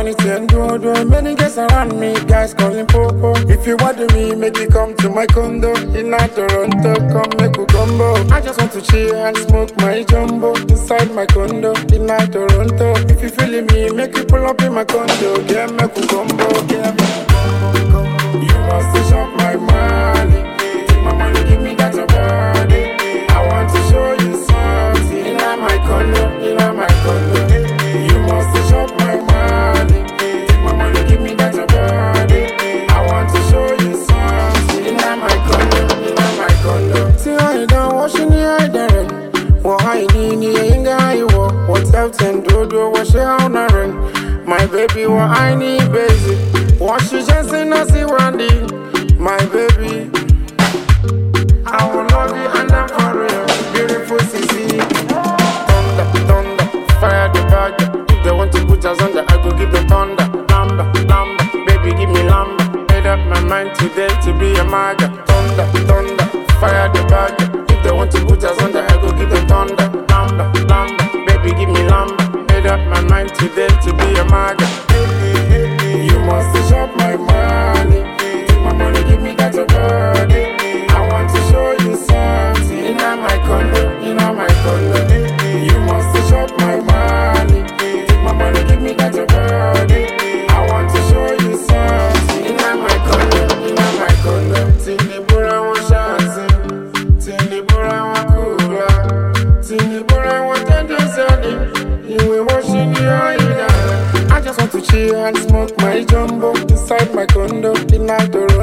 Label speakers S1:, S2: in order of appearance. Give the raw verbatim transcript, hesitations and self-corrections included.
S1: vanity and do do. Many guys around me, guys calling popo. If you want me, make you come to my condo in Toronto. Come make a combo. I just want to chill and smoke my jumbo inside my condo in Toronto. If you feeling me, make you pull up in my condo. Yeah, make a combo. Yeah, make a combo. You must shop my money. Take my money, give me that your body. I want to show you something in my condo, in my condo. You must shop my money. Take my money, give me that your body. I want to show you something in my condo, in my condo. See how you done washing the eye there. What I need, you ain't got you. What's out and do do wash your own run. My baby, what I need, baby. Wash you just in a see Randy. My baby, I will love you and I'm for real. Beautiful C C. Thunder, thunder, fire the bag. If they want to put us under, I go give them thunder. Lamba, lamba, baby give me lamba. Made up my mind today to be a maga. Thunder, thunder, fire the bag. If they want to put us under, I go give them thunder. Lamba, lamba, baby give me lamba. Made up my mind today to be a maga. You must shop my money. Take my money, give me that your body. I want to show you something in my condo, in my condo. You must shop my money. Take my money, give me that your body. I want to show you something in my condo, in my condo. Tinibura wa shansi, tinibura wa kula, tinibura wa tendezani. You will washing your eye. I just want to chill and smoke my jumbo inside my condo in Toronto.